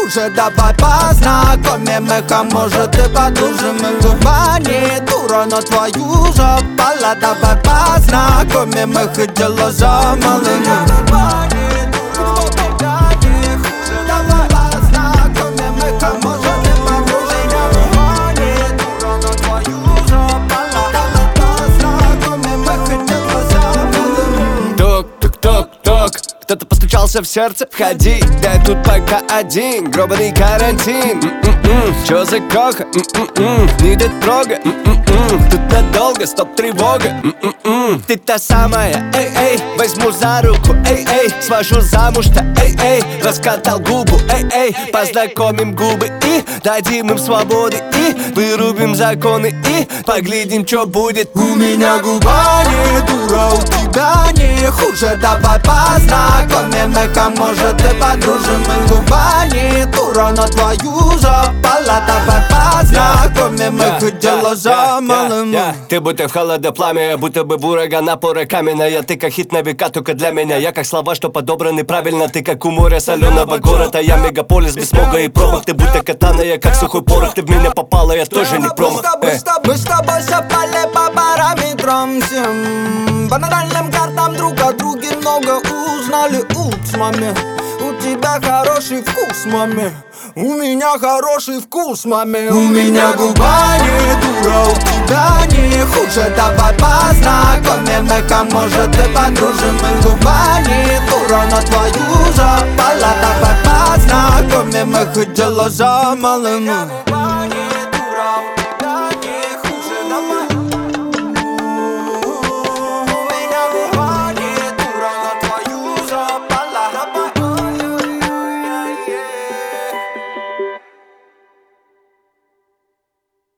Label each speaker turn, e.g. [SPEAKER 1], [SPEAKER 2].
[SPEAKER 1] хуже. Давай познакомим их, а может и подружим. Губа не дура, но твою жопала. Давай познакомим их, и дело за малым.
[SPEAKER 2] Кто-то постучался в сердце, входи, я тут пока один, гробаный карантин. Чё за коха? Не до трога. Тут надолго, стоп, тревога. Ты та самая, эй-эй, возьму за руку, эй-эй, свожу замуж-то, эй-эй, раскатал губу, эй-эй, познакомим губы и дадим им свободы и вырубим законы и поглядим, чё будет.
[SPEAKER 1] У меня губа не дура, у тебя не хуже. Давай познакомим их, а может и подружим. Губа не дура, но твою жопала. Давай познакомим их, и дело за малым.
[SPEAKER 2] Ты будто в холоде пламя, будто бы в урагана пора каменная. Ты как хит на века только для меня. Я как слова, что подобраны правильно. Ты как у моря соленого города. Я мегаполис без смога и пробок. Ты будто катана, я как сухой порох. Ты в меня попала, я тоже не промах.
[SPEAKER 1] Мы с тобой совпали по параметрам всем. По натальным картам друг о друге много узнали. Упс, маме, у тебя хороший вкус, маме. У меня хороший вкус, маме. У меня губа не дура, у тебя не хуже. Давай познакомим их, а может и подружим. Губа не дура, но твою жопала. Давай познакомим их, и дело за малым.